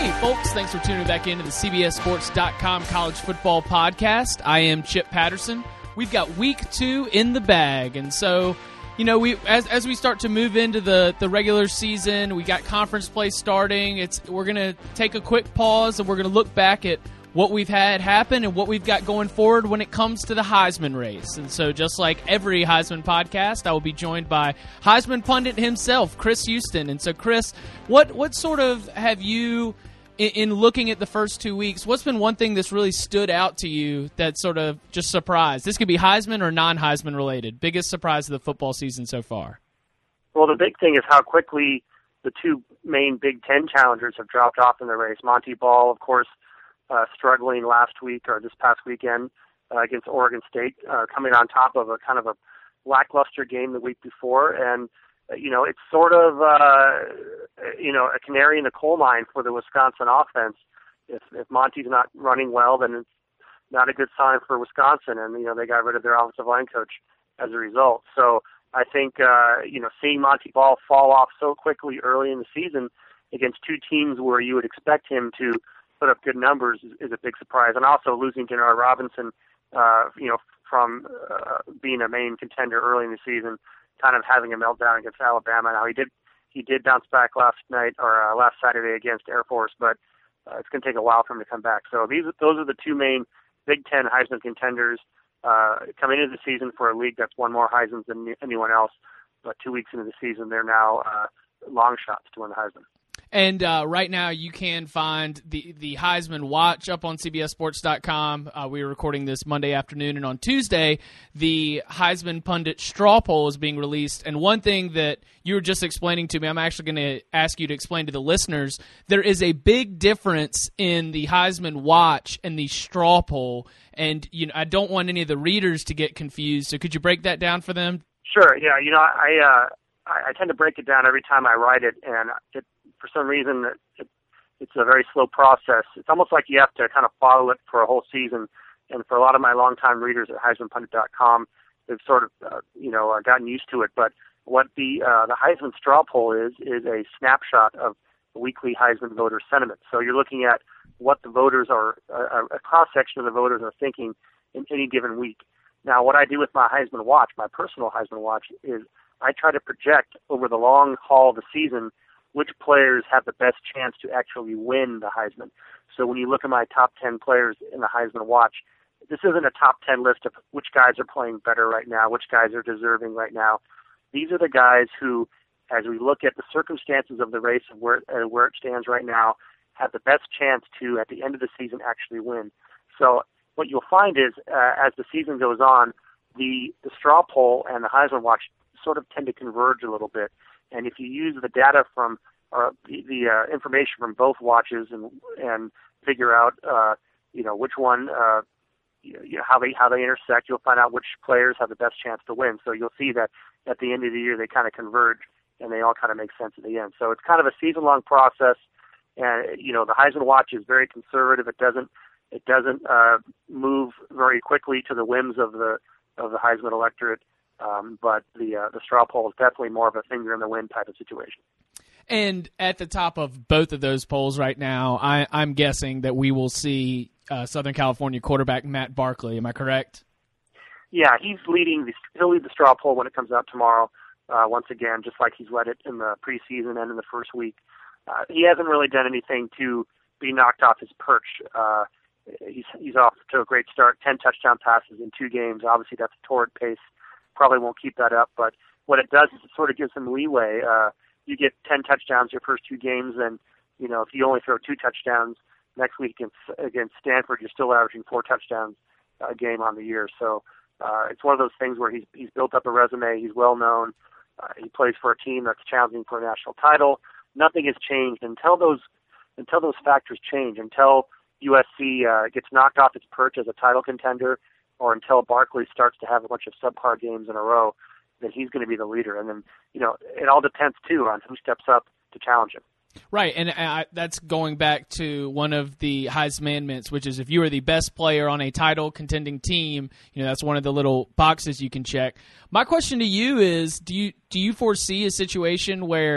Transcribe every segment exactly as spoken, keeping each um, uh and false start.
Hey, folks, thanks for tuning back into the C B S Sports dot com College Football Podcast. I am Chip Patterson. We've got week two in the bag, and so, you know, we as as we start to move into the, the regular season, we got conference play starting. It's we're going to take a quick pause, and we're going to look back at what we've had happen and what we've got going forward when it comes to the Heisman race. And so just like every Heisman podcast, I will be joined by Heisman pundit himself, Chris Houston. And so, Chris, what what sort of have you, in, in looking at the first two weeks, what's been one thing that's really stood out to you that sort of just surprised? This could be Heisman or non-Heisman related. Biggest surprise of the football season so far? Well, the big thing is how quickly the two main Big Ten challengers have dropped off in the race. Monty Ball, of course, Uh, struggling last week or this past weekend uh, against Oregon State, uh, coming on top of a kind of a lackluster game the week before. And, uh, you know, it's sort of, uh, you know, a canary in the coal mine for the Wisconsin offense. If, if Monty's not running well, then it's not a good sign for Wisconsin. And, you know, they got rid of their offensive line coach as a result. So I think, uh, you know, seeing Monty Ball fall off so quickly early in the season against two teams where you would expect him to put up good numbers is, is a big surprise. And also losing Denard Robinson, uh, you know, from uh, being a main contender early in the season, kind of having a meltdown against Alabama. Now he did he did bounce back last night or uh, last Saturday against Air Force, but uh, it's going to take a while for him to come back. So these those are the two main Big Ten Heisman contenders uh, coming into the season for a league that's won more Heismans than anyone else. But two weeks into the season, they're now uh, long shots to win the Heisman. And uh, right now you can find the, the Heisman Watch up on C B S Sports dot com. Uh, we were recording this Monday afternoon, and on Tuesday, the Heisman Pundit Straw Poll is being released. And one thing that you were just explaining to me, I'm actually going to ask you to explain to the listeners, there is a big difference in the Heisman Watch and the Straw Poll. And you know, I don't want any of the readers to get confused, so could you break that down for them? Sure, yeah. You know, I, uh, I, I tend to break it down every time I write it, and it for some reason, it, it's a very slow process. It's almost like you have to kind of follow it for a whole season. And for a lot of my longtime readers at Heisman Pundit dot com, they've sort of, uh, you know, uh, gotten used to it. But what the uh, the Heisman straw poll is, is a snapshot of the weekly Heisman voter sentiment. So you're looking at what the voters are, uh, a cross-section of the voters are thinking in any given week. Now, what I do with my Heisman Watch, my personal Heisman Watch, is I try to project over the long haul of the season which players have the best chance to actually win the Heisman. So when you look at my top ten players in the Heisman Watch, this isn't a top ten list of which guys are playing better right now, which guys are deserving right now. These are the guys who, as we look at the circumstances of the race and where, uh, where it stands right now, have the best chance to, at the end of the season, actually win. So what you'll find is, uh, as the season goes on, the, the straw poll and the Heisman Watch sort of tend to converge a little bit. And if you use the data from or the, the uh, information from both watches and and figure out uh, you know which one uh, you know, how they how they intersect, you'll find out which players have the best chance to win. So you'll see that at the end of the year they kind of converge and they all kind of make sense at the end. So it's kind of a season long process. And you know the Heisman Watch is very conservative. It doesn't it doesn't uh, move very quickly to the whims of the of the Heisman electorate. Um, but the uh, the straw poll is definitely more of a finger in the wind type of situation. And at the top of both of those polls right now, I, I'm guessing that we will see uh, Southern California quarterback Matt Barkley. Am I correct? Yeah, he's leading. The, he'll lead the straw poll when it comes out tomorrow. Uh, once again, just like he's led it in the preseason and in the first week. Uh, he hasn't really done anything to be knocked off his perch. Uh, he's he's off to a great start. Ten touchdown passes in two games. Obviously, that's a torrid pace. Probably won't keep that up, but what it does is it sort of gives them leeway. Uh, you get ten touchdowns your first two games, and you know if you only throw two touchdowns next week against, against Stanford, you're still averaging four touchdowns a game on the year. So uh, it's one of those things where he's he's built up a resume. He's well known. Uh, he plays for a team that's challenging for a national title. Nothing has changed until those until those factors change. Until U S C uh, gets knocked off its perch as a title contender, or until Barkley starts to have a bunch of subpar games in a row, then he's going to be the leader. And then, you know, it all depends, too, on who steps up to challenge him. Right, and I, that's going back to one of the Heismanments, which is if you are the best player on a title-contending team, you know, that's one of the little boxes you can check. My question to you is, do you do you foresee a situation where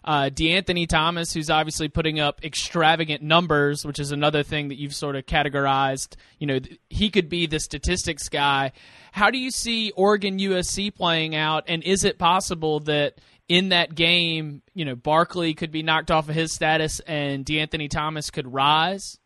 Uh, DeAnthony Thomas, who's obviously putting up extravagant numbers, which is another thing that you've sort of categorized. You know, he could be the statistics guy. How do you see Oregon U S C playing out, and is it possible that in that game, you know, Barkley could be knocked off of his status and DeAnthony Thomas could rise?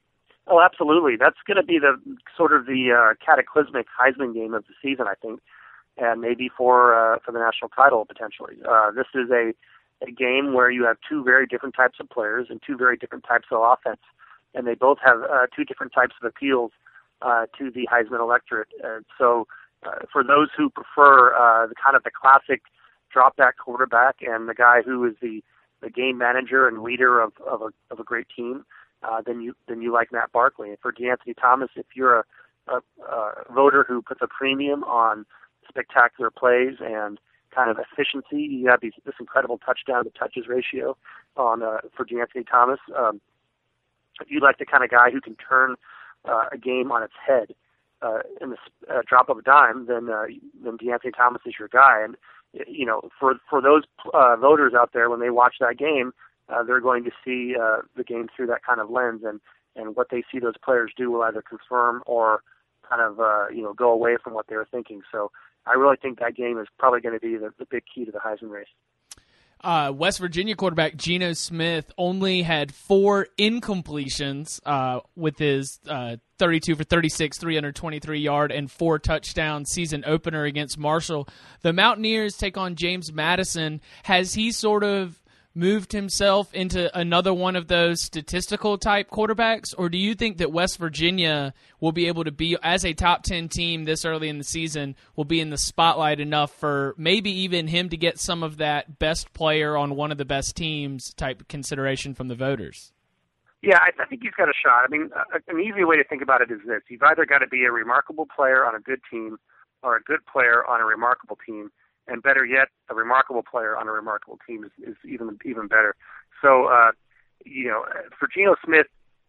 Oh, absolutely. That's going to be the sort of the uh, cataclysmic Heisman game of the season, I think, and maybe for uh, for the national title potentially. Uh, this is a a game where you have two very different types of players and two very different types of offense, and they both have uh, two different types of appeals uh, to the Heisman electorate. Uh, so uh, for those who prefer uh, the kind of the classic drop-back quarterback and the guy who is the, the game manager and leader of, of, a, of a great team, uh, then you then you like Matt Barkley. And for DeAnthony Thomas, if you're a, a, a voter who puts a premium on spectacular plays and kind of efficiency, you have these, this incredible touchdown to touches ratio on uh, for DeAnthony Thomas. Um, if you like the kind of guy who can turn uh, a game on its head uh, in the uh, drop of a dime, then uh, then DeAnthony Thomas is your guy. And you know, for for those uh, voters out there, when they watch that game, uh, they're going to see uh, the game through that kind of lens, and and what they see those players do will either confirm or kind of uh, you know go away from what they were thinking. So I really think that game is probably going to be the, the big key to the Heisman race. Uh, West Virginia quarterback Geno Smith only had four incompletions uh, with his uh, thirty-two for thirty-six, three hundred twenty-three yard and four touchdown season opener against Marshall. The Mountaineers take on James Madison. Has he sort of moved himself into another one of those statistical type quarterbacks, or do you think that West Virginia will be able to be, as a top ten team this early in the season, will be in the spotlight enough for maybe even him to get some of that best player on one of the best teams type consideration from the voters? Yeah, I, I think he's got a shot. I mean, uh, an easy way to think about it is this. You've either got to be a remarkable player on a good team or a good player on a remarkable team. And better yet, a remarkable player on a remarkable team is, is even even better. So, uh, you know, for Geno Smith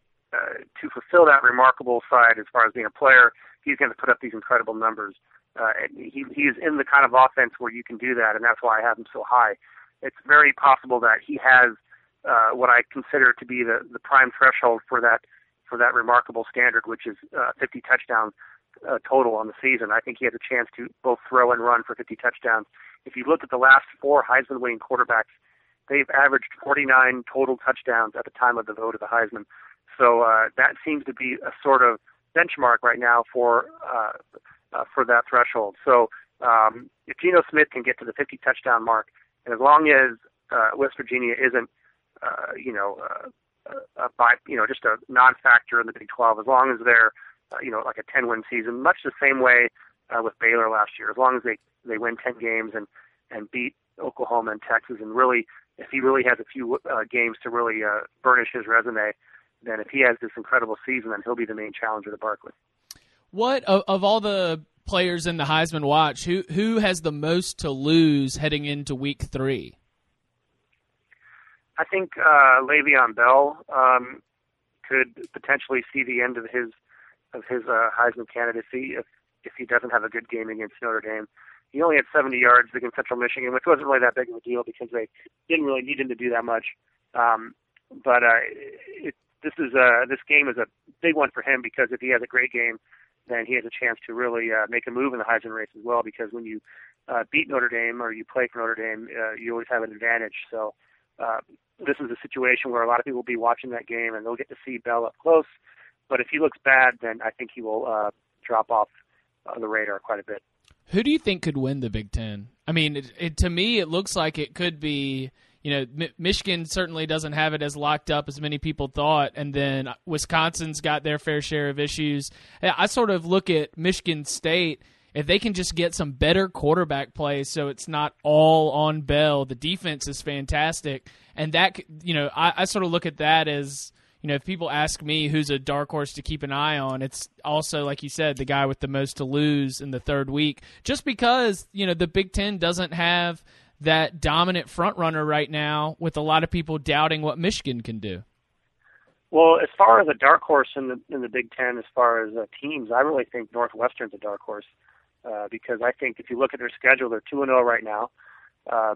uh, to fulfill that remarkable side as far as being a player, he's going to put up these incredible numbers. Uh, and he he is in the kind of offense where you can do that, and that's why I have him so high. It's very possible that he has uh, what I consider to be the, the prime threshold for that for that remarkable standard, which is uh, fifty touchdowns. Uh, total on the season. I think he has a chance to both throw and run for fifty touchdowns. If you look at the last four Heisman-winning quarterbacks, they've averaged forty-nine total touchdowns at the time of the vote of the Heisman. So uh, that seems to be a sort of benchmark right now for uh, uh, for that threshold. So um, if Geno Smith can get to the fifty touchdown mark, and as long as uh, West Virginia isn't, uh, you know, uh, uh, by you know just a non-factor in the Big twelve, as long as they're Uh, you know, like a ten-win season, much the same way uh, with Baylor last year. As long as they, they win ten games and, and beat Oklahoma and Texas, and really, if he really has a few uh, games to really uh, burnish his resume, then if he has this incredible season, then he'll be the main challenger to Barkley. What, of, of all the players in the Heisman watch, who who has the most to lose heading into week three? I think uh, Le'Veon Bell um, could potentially see the end of his of his uh, Heisman candidacy if, if he doesn't have a good game against Notre Dame. He only had seventy yards against Central Michigan, which wasn't really that big of a deal because they didn't really need him to do that much. Um, but uh, it, this is uh, this game is a big one for him because if he has a great game, then he has a chance to really uh, make a move in the Heisman race as well, because when you uh, beat Notre Dame or you play for Notre Dame, uh, you always have an advantage. So uh, this is a situation where a lot of people will be watching that game and they'll get to see Bell up close. But if he looks bad, then I think he will uh, drop off uh, the radar quite a bit. Who do you think could win the Big Ten? I mean, it, it, to me, it looks like it could be, you know, M- Michigan certainly doesn't have it as locked up as many people thought, and then Wisconsin's got their fair share of issues. I sort of look at Michigan State, if they can just get some better quarterback play so it's not all on Bell, the defense is fantastic, and that, you know, I, I sort of look at that as, you know, if people ask me who's a dark horse to keep an eye on, it's also, like you said, the guy with the most to lose in the third week. Just because, you know, the Big Ten doesn't have that dominant front runner right now with a lot of people doubting what Michigan can do. Well, as far as a dark horse in the in the Big Ten, as far as uh, teams, I really think Northwestern's a dark horse uh, because I think if you look at their schedule, they're two and zero right now. Uh,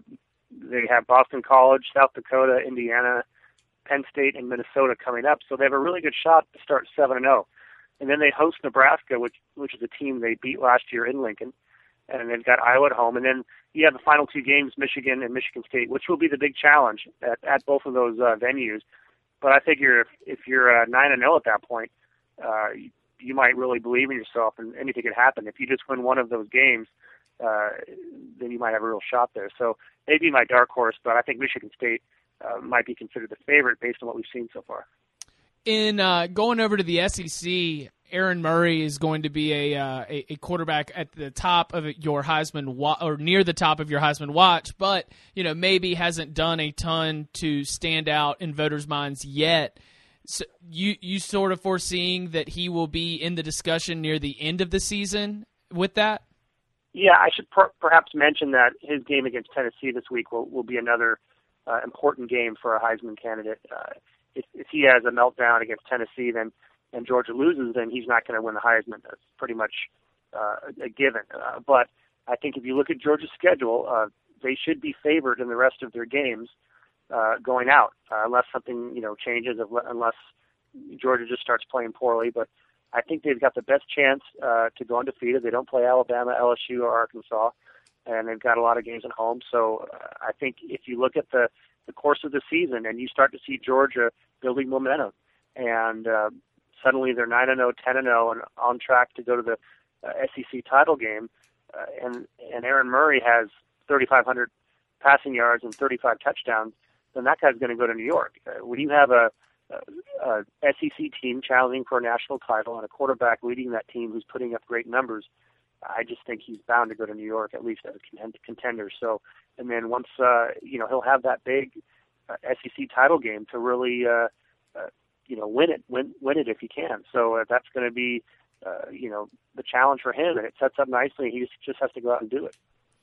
they have Boston College, South Dakota, Indiana, Penn State, and Minnesota coming up. So they have a really good shot to start seven and oh. And then they host Nebraska, which which is a team they beat last year in Lincoln. And they've got Iowa at home. And then you have the final two games, Michigan and Michigan State, which will be the big challenge at, at both of those uh, venues. But I figure if, if you're uh, nine and oh at that point, uh, you, you might really believe in yourself and anything could happen. If you just win one of those games, uh, then you might have a real shot there. So maybe my dark horse, but I think Michigan State uh, might be considered the favorite based on what we've seen so far. In uh, going over to the S E C, Aaron Murray is going to be a, uh, a a quarterback at the top of your Heisman wa- or near the top of your Heisman watch, but you know maybe hasn't done a ton to stand out in voters' minds yet. So you you sort of foreseeing that he will be in the discussion near the end of the season with that? Yeah, I should per- perhaps mention that his game against Tennessee this week will, will be another uh, important game for a Heisman candidate. Uh, if, if he has a meltdown against Tennessee, then and Georgia loses, then he's not going to win the Heisman. That's pretty much uh, a given. Uh, but I think if you look at Georgia's schedule, uh, they should be favored in the rest of their games uh, going out, uh, unless something you know changes, unless Georgia just starts playing poorly. But I think they've got the best chance uh, to go undefeated. They don't play Alabama, L S U, or Arkansas, and they've got a lot of games at home. So uh, I think if you look at the, the course of the season and you start to see Georgia building momentum, and uh, suddenly they're nine and oh, ten and oh, and on track to go to the uh, S E C title game, uh, and, and Aaron Murray has thirty-five hundred passing yards and thirty-five touchdowns, then that guy's going to go to New York. Uh, when you have a Uh, S E C team challenging for a national title and a quarterback leading that team who's putting up great numbers, I just think he's bound to go to New York at least as a contender. So, and then once uh, you know he'll have that big uh, S E C title game to really uh, uh, you know win it, win win it if he can. So uh, that's going to be uh, you know the challenge for him, and it sets up nicely. He just, just has to go out and do it.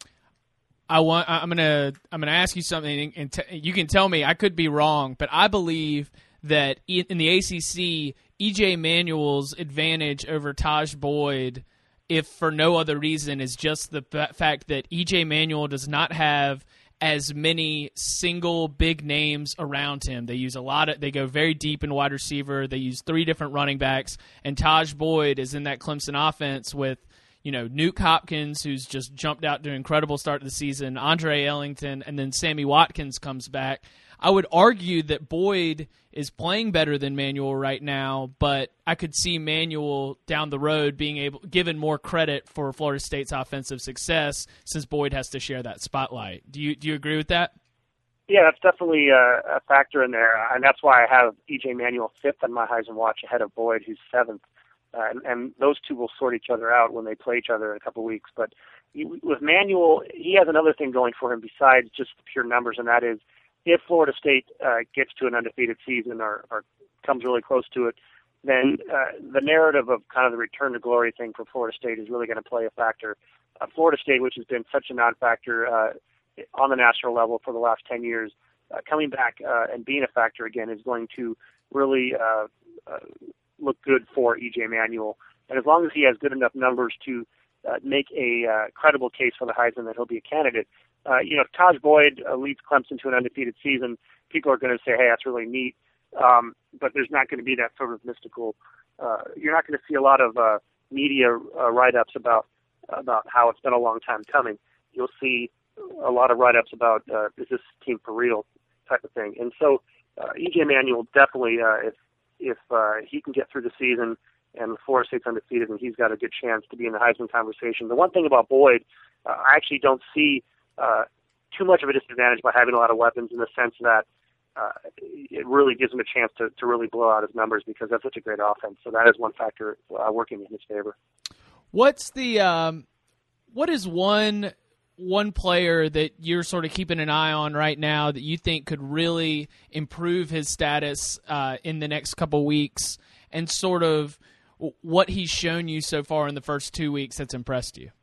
I want. I'm gonna. I'm gonna ask you something, and t- you can tell me I could be wrong, but I believe that in the A C C, E J Manuel's advantage over Taj Boyd, if for no other reason, is just the fact that E J Manuel does not have as many single big names around him. They use a lot of, they go very deep in wide receiver. They use three different running backs, and Taj Boyd is in that Clemson offense with, you know, Nuke Hopkins, who's just jumped out to an incredible start to the season, Andre Ellington, and then Sammy Watkins comes back. I would argue that Boyd is playing better than Manuel right now, but I could see Manuel down the road being able given more credit for Florida State's offensive success since Boyd has to share that spotlight. Do you do you agree with that? Yeah, that's definitely a, a factor in there, and that's why I have E J Manuel fifth on my Heisman watch ahead of Boyd, who's seventh. Uh, and, and those two will sort each other out when they play each other in a couple of weeks. But he, with Manuel, he has another thing going for him besides just the pure numbers, and that is if Florida State uh, gets to an undefeated season or, or comes really close to it, then uh, the narrative of kind of the return to glory thing for Florida State is really going to play a factor. Uh, Florida State, which has been such a non-factor uh, on the national level for the last ten years, uh, coming back uh, and being a factor again is going to really uh, uh, look good for E J Manuel. And as long as he has good enough numbers to uh, make a uh, credible case for the Heisman that he'll be a candidate, uh, you know, if Taj Boyd uh, leads Clemson to an undefeated season, people are going to say, hey, that's really neat. Um, but there's not going to be that sort of mystical, uh, you're not going to see a lot of uh, media uh, write-ups about about how it's been a long time coming. You'll see a lot of write-ups about, uh, is this team for real type of thing. And so uh, E J Manuel definitely, uh, if if uh, he can get through the season and Florida State's undefeated, and he's got a good chance to be in the Heisman conversation. The one thing about Boyd, uh, I actually don't see uh, too much of a disadvantage by having a lot of weapons, in the sense that uh, it really gives him a chance to, to really blow out his numbers because that's such a great offense. So that is one factor uh, working in his favor. What's the um, what is one one player that you're sort of keeping an eye on right now that you think could really improve his status uh, in the next couple weeks, and sort of what he's shown you so far in the first two weeks that's impressed you?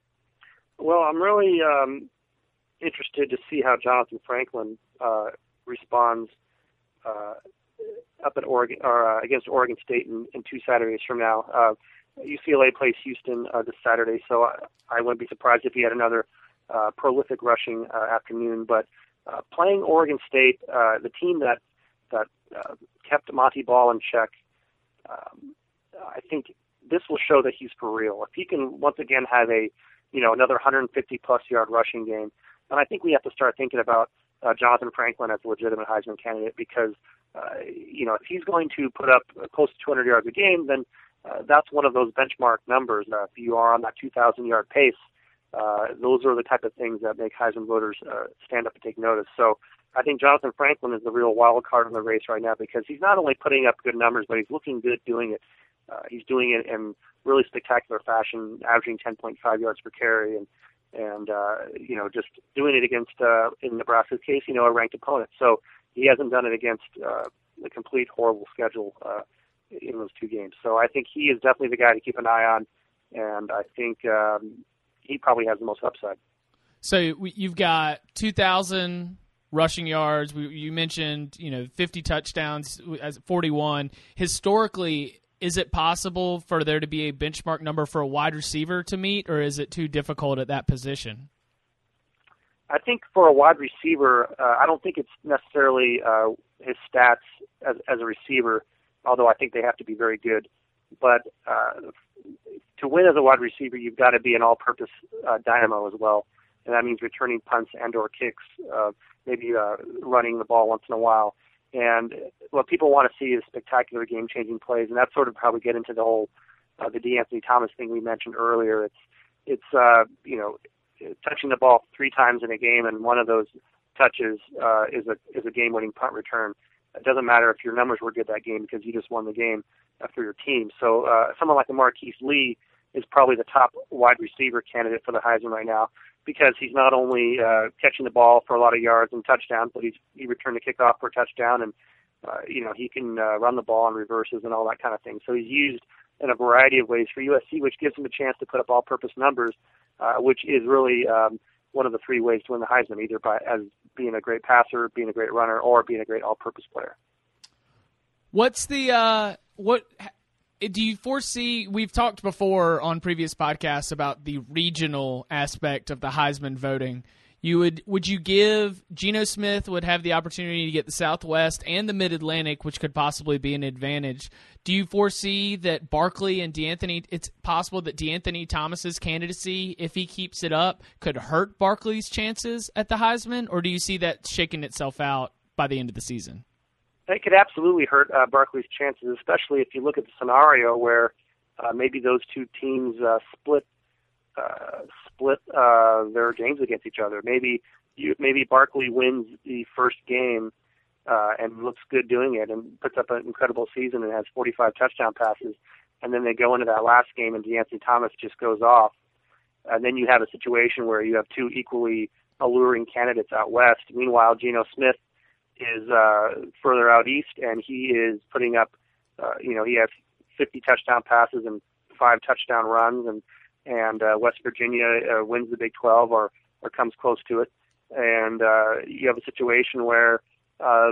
Well, I'm really um, interested to see how Jonathan Franklin uh, responds uh, up at Oregon or uh, against Oregon State in, in two Saturdays from now. Uh, U C L A plays Houston uh, this Saturday, so I, I wouldn't be surprised if he had another uh, prolific rushing uh, afternoon. But uh, playing Oregon State, uh, the team that that uh, kept Monty Ball in check, um, I think this will show that he's for real. If he can once again have a, you know, another one hundred fifty plus yard rushing game, then I think we have to start thinking about uh, Jonathan Franklin as a legitimate Heisman candidate, because uh, you know, if he's going to put up close to two hundred yards a game, then uh, that's one of those benchmark numbers. Uh, if you are on that two thousand yard pace, uh, those are the type of things that make Heisman voters uh, stand up and take notice. So I think Jonathan Franklin is the real wild card in the race right now, because he's not only putting up good numbers, but he's looking good doing it. Uh, he's doing it in really spectacular fashion, averaging ten point five yards per carry, and and uh, you know, just doing it against, uh, in Nebraska's case, you know, a ranked opponent. So he hasn't done it against uh, a complete horrible schedule uh, in those two games. So I think he is definitely the guy to keep an eye on, and I think um, he probably has the most upside. So you've got two thousand rushing yards. You mentioned, you know, fifty touchdowns as forty-one. Historically, is it possible for there to be a benchmark number for a wide receiver to meet, or is it too difficult at that position? I think for a wide receiver, uh, I don't think it's necessarily uh, his stats as, as a receiver, although I think they have to be very good. But uh, to win as a wide receiver, you've got to be an all-purpose uh, dynamo as well, and that means returning punts and or kicks, uh, maybe uh, running the ball once in a while. And what people want to see is spectacular game-changing plays, and that's sort of how we get into the whole uh, the DeAnthony Thomas thing we mentioned earlier. It's it's uh, you know, touching the ball three times in a game, and one of those touches uh, is a is a game-winning punt return. It doesn't matter if your numbers were good that game, because you just won the game uh, for your team. So uh, someone like a Marquise Lee is probably the top wide receiver candidate for the Heisman right now, because he's not only uh, catching the ball for a lot of yards and touchdowns, but he's he returned a kickoff for a touchdown, and uh, you know, he can uh, run the ball on reverses and all that kind of thing. So he's used in a variety of ways for U S C, which gives him a chance to put up all-purpose numbers, uh, which is really um, one of the three ways to win the Heisman, either by as being a great passer, being a great runner, or being a great all-purpose player. What's the uh, what? Do you foresee, we've talked before on previous podcasts about the regional aspect of the Heisman voting. You would would you give, Geno Smith would have the opportunity to get the Southwest and the Mid-Atlantic, which could possibly be an advantage. Do you foresee that Barkley and DeAnthony, it's possible that DeAnthony Thomas's candidacy, if he keeps it up, could hurt Barkley's chances at the Heisman, or do you see that shaking itself out by the end of the season? It could absolutely hurt uh, Barkley's chances, especially if you look at the scenario where uh, maybe those two teams uh, split uh, split uh, their games against each other. Maybe you, maybe Barkley wins the first game uh, and looks good doing it and puts up an incredible season and has forty-five touchdown passes, and then they go into that last game and DeAnthony Thomas just goes off. And then you have a situation where you have two equally alluring candidates out west. Meanwhile, Geno Smith is uh, further out east, and he is putting up, uh, you know, he has fifty touchdown passes and five touchdown runs, and and uh, West Virginia uh, wins the Big twelve or, or comes close to it. And uh, you have a situation where uh,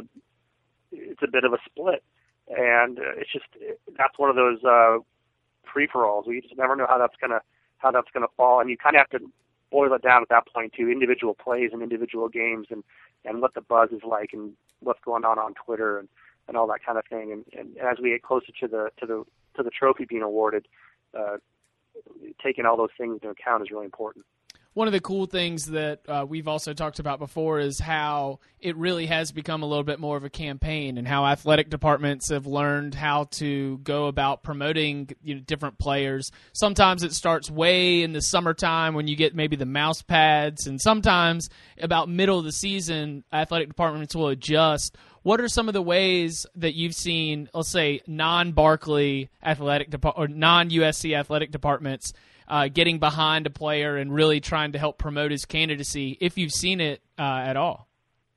it's a bit of a split, and uh, it's just that's one of those uh, free-for-alls. You just never know how that's gonna how that's gonna fall, and you kind of have to boil it down at that point to individual plays and individual games, and, and what the buzz is like, and what's going on on Twitter, and, and all that kind of thing. And, and as we get closer to the to the to the trophy being awarded, uh, taking all those things into account is really important. One of the cool things that uh, we've also talked about before is how it really has become a little bit more of a campaign, and how athletic departments have learned how to go about promoting, you know, different players. Sometimes it starts way in the summertime when you get maybe the mouse pads, and sometimes about middle of the season, athletic departments will adjust. What are some of the ways that you've seen, let's say, non-Barkley athletic dep- or non-U S C athletic departments Uh, getting behind a player and really trying to help promote his candidacy, if you've seen it uh, at all?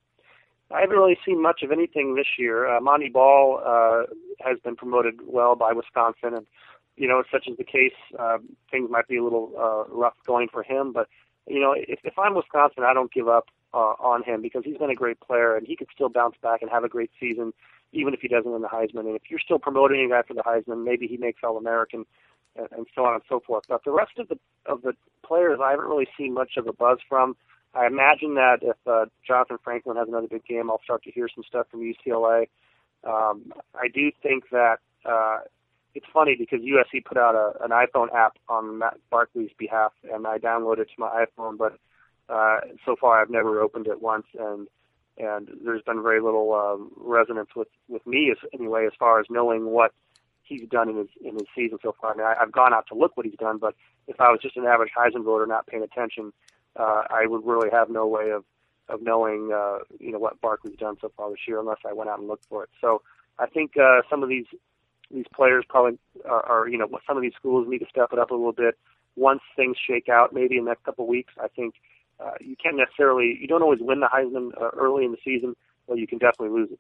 I haven't really seen much of anything this year. Uh, Monty Ball uh, has been promoted well by Wisconsin, and, you know, such is the case, uh, things might be a little uh, rough going for him. But, you know, if, if I'm Wisconsin, I don't give up uh, on him, because he's been a great player, and he could still bounce back and have a great season, even if he doesn't win the Heisman. And if you're still promoting a guy for the Heisman, maybe he makes All-American, and, and so on and so forth. But the rest of the of the players, I haven't really seen much of a buzz from. I imagine that if uh, Jonathan Franklin has another big game, I'll start to hear some stuff from U C L A. Um, I do think that uh, it's funny because U S C put out a, an iPhone app on Matt Barkley's behalf, and I downloaded it to my iPhone, but uh, so far I've never opened it once, and and there's been very little um, resonance with, with me as, anyway as far as knowing what he's done in his in his season so far. I mean, I, I've gone out to look what he's done, but if I was just an average Heisman voter not paying attention, uh, I would really have no way of of knowing uh, you know what Barkley's done so far this year unless I went out and looked for it. So I think uh, some of these these players probably are, are you know some of these schools need to step it up a little bit once things shake out. Maybe in the next couple of weeks, I think uh, you can't necessarily you don't always win the Heisman uh, early in the season, but you can definitely lose it.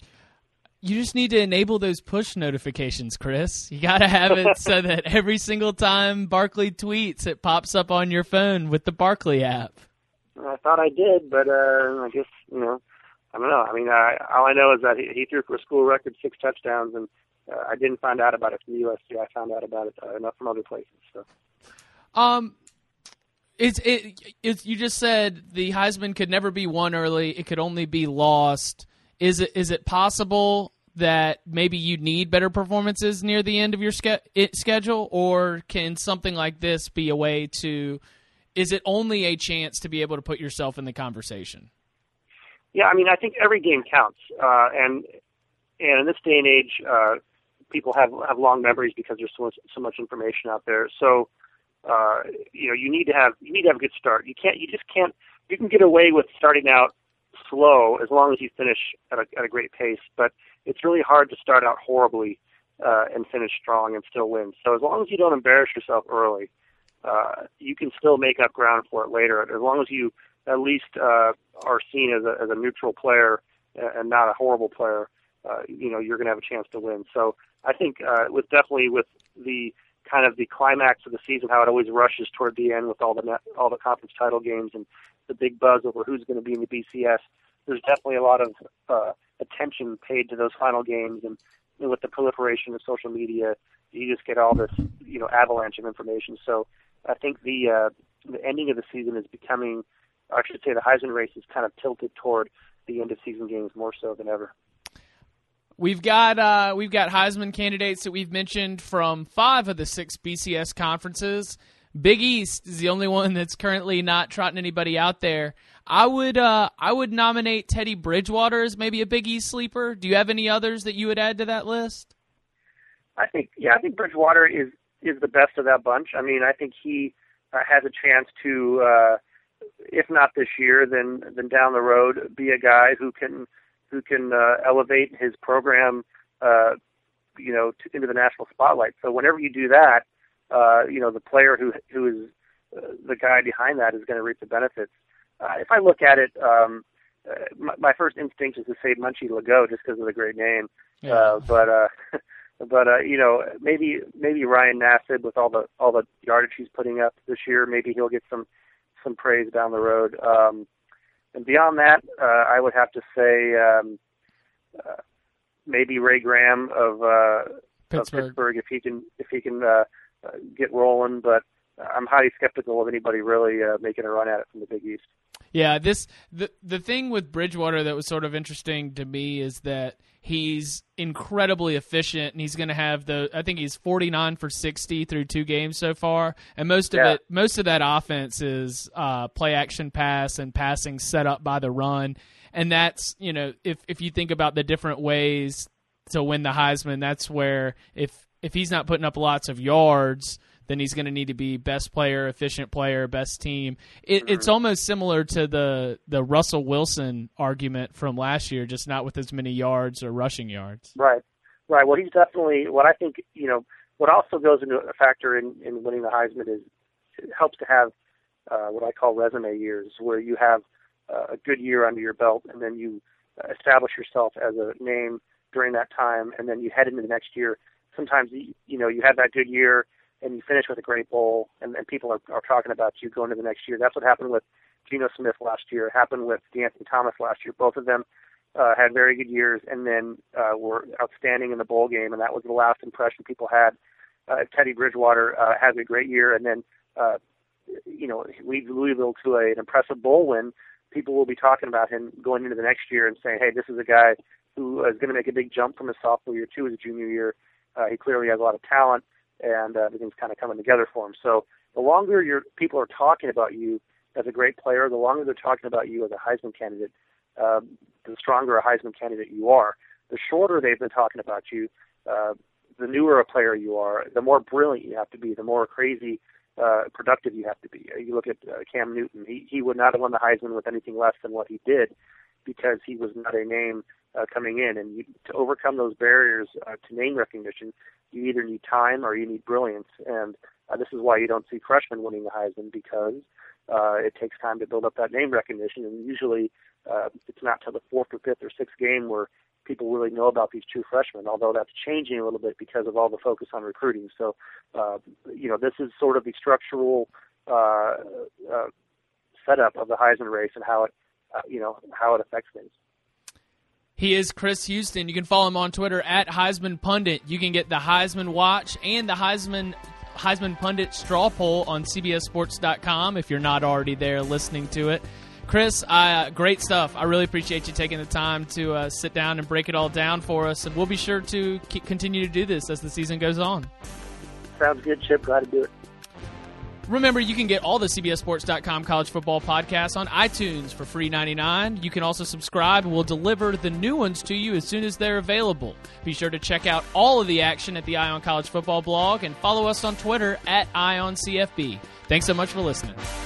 You just need to enable those push notifications, Chris. You got to have it so that every single time Barkley tweets, it pops up on your phone with the Barkley app. I thought I did, but uh, I guess, you know, I don't know. I mean, I, all I know is that he, he threw for a school record six touchdowns, and uh, I didn't find out about it from U S C. I found out about it uh, enough from other places. So, um, it's it it's you just said the Heisman could never be won early; it could only be lost. Is it is it possible that maybe you need better performances near the end of your ske- it, schedule, or can something like this be a way to? Is it only a chance to be able to put yourself in the conversation? Yeah, I mean, I think every game counts, uh, and and in this day and age, uh, people have have long memories because there's so much, so much information out there. So, uh, you know, you need to have you need to have a good start. You can't, you just can't. You can get away with starting out slow as long as you finish at a, at a great pace, but it's really hard to start out horribly uh, and finish strong and still win. So as long as you don't embarrass yourself early, uh, you can still make up ground for it later. As long as you at least uh, are seen as a, as a neutral player and not a horrible player, uh, you know, you're going to have a chance to win. So I think uh, with definitely with the kind of the climax of the season, how it always rushes toward the end with all the net, all the conference title games and the big buzz over who's going to be in the B C S. There's definitely a lot of uh, attention paid to those final games, and you know, with the proliferation of social media, you just get all this, you know, avalanche of information. So I think the uh, the ending of the season is becoming, or I should say, the Heisman race is kind of tilted toward the end of season games more so than ever. We've got uh, we've got Heisman candidates that we've mentioned from five of the six B C S conferences. Big East is the only one that's currently not trotting anybody out there. I would uh, I would nominate Teddy Bridgewater as maybe a Big East sleeper. Do you have any others that you would add to that list? I think yeah, I think Bridgewater is is the best of that bunch. I mean, I think he uh, has a chance to, uh, if not this year, then then down the road, be a guy who can who can uh, elevate his program, uh, you know, to, into the national spotlight. So whenever you do that, uh, you know, the player who who is uh, the guy behind that is going to reap the benefits. Uh, if I look at it, um, uh, my, my first instinct is to say Munchie Legault just because of the great name. Yeah. Uh, but uh, but uh, you know, maybe maybe Ryan Nassib with all the all the yardage he's putting up this year, maybe he'll get some some praise down the road. Um, and beyond that, uh, I would have to say um, uh, maybe Ray Graham of, uh, Pittsburgh. of Pittsburgh if he can if he can uh, uh, get rolling. But I'm highly skeptical of anybody really uh, making a run at it from the Big East. Yeah, this the the thing with Bridgewater that was sort of interesting to me is that he's incredibly efficient, and he's going to have the I think he's forty-nine for sixty through two games so far, and most of yeah. it most of that offense is uh, play action pass and passing set up by the run, and that's you know if if you think about the different ways to win the Heisman, that's where if if he's not putting up lots of yards, then he's going to need to be best player, efficient player, best team. It, it's almost similar to the the Russell Wilson argument from last year, just not with as many yards or rushing yards. Right, right. Well, he's definitely what I think. You know, what also goes into a factor in, in winning the Heisman is it helps to have uh, what I call resume years, where you have uh, a good year under your belt, and then you establish yourself as a name during that time, and then you head into the next year. Sometimes you, you know you have that good year, and you finish with a great bowl, and, and people are, are talking about you going to the next year. That's what happened with Geno Smith last year. It happened with DeAnthony Thomas last year. Both of them uh, had very good years and then uh, were outstanding in the bowl game, and that was the last impression people had uh, Teddy Bridgewater uh, has a great year and then, uh, you know, leads Louisville to a, an impressive bowl win, people will be talking about him going into the next year and saying, hey, this is a guy who is going to make a big jump from his sophomore year to his junior year. Uh, he clearly has a lot of talent, and uh, everything's kind of coming together for him. So the longer your people are talking about you as a great player, the longer they're talking about you as a Heisman candidate, uh, the stronger a Heisman candidate you are. The shorter they've been talking about you, uh, the newer a player you are, the more brilliant you have to be, the more crazy uh, productive you have to be. You look at uh, Cam Newton. He, he would not have won the Heisman with anything less than what he did because he was not a name uh, coming in. And you, to overcome those barriers uh, to name recognition, you either need time or you need brilliance. And uh, this is why you don't see freshmen winning the Heisman, because uh, it takes time to build up that name recognition. And usually uh, it's not till the fourth or fifth or sixth game where people really know about these true freshmen, although that's changing a little bit because of all the focus on recruiting. So, uh, you know, this is sort of the structural uh, uh, setup of the Heisman race and how it, uh, you know, how it affects things. He is Chris Houston. You can follow him on Twitter at Heisman Pundit. You can get the Heisman Watch and the Heisman Heisman Pundit Straw Poll on C B S Sports dot com if you're not already there listening to it. Chris, uh, great stuff. I really appreciate you taking the time to uh, sit down and break it all down for us, and we'll be sure to keep, continue to do this as the season goes on. Sounds good, Chip. Glad to do it. Remember, you can get all the C B S Sports dot com college football podcasts on iTunes for free ninety-nine. You can also subscribe, and we'll deliver the new ones to you as soon as they're available. Be sure to check out all of the action at the Eye on College Football blog and follow us on Twitter at Eye on C F B. Thanks so much for listening.